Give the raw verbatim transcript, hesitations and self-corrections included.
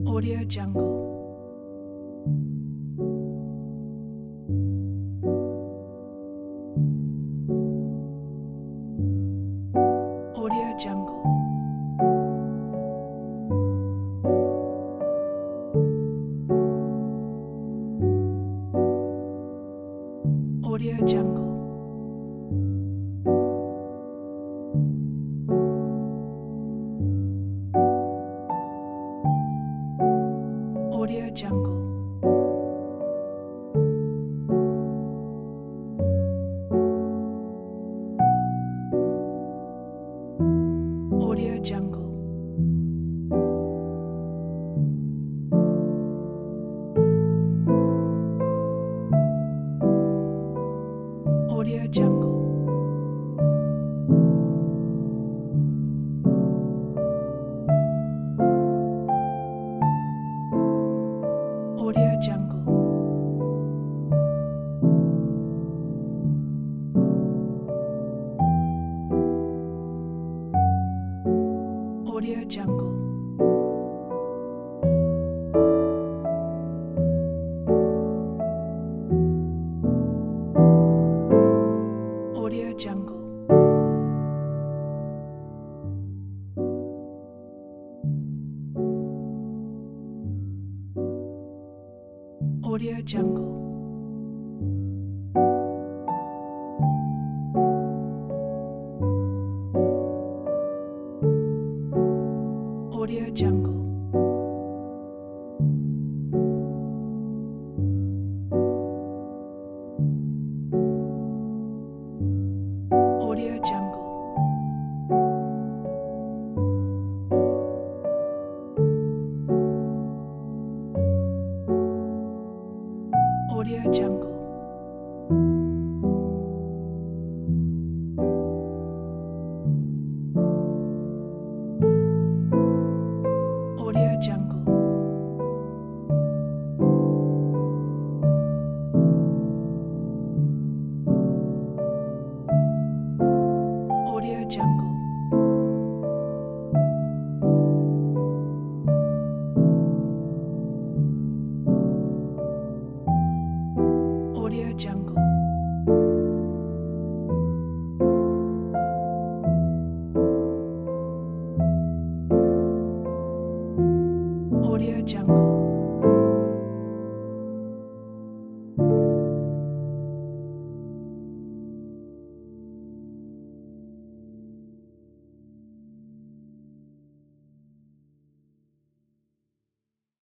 Audio Jungle. Audio Jungle. Audio Jungle. Audio Jungle. Audio Jungle. Audio Jungle. Audio Jungle. Audio Jungle. Audio Jungle. Audio Jungle. Audio Jungle. Audio Jungle. Audio Jungle. Audio Jungle. Audio Jungle. Audio Jungle. Audio Jungle.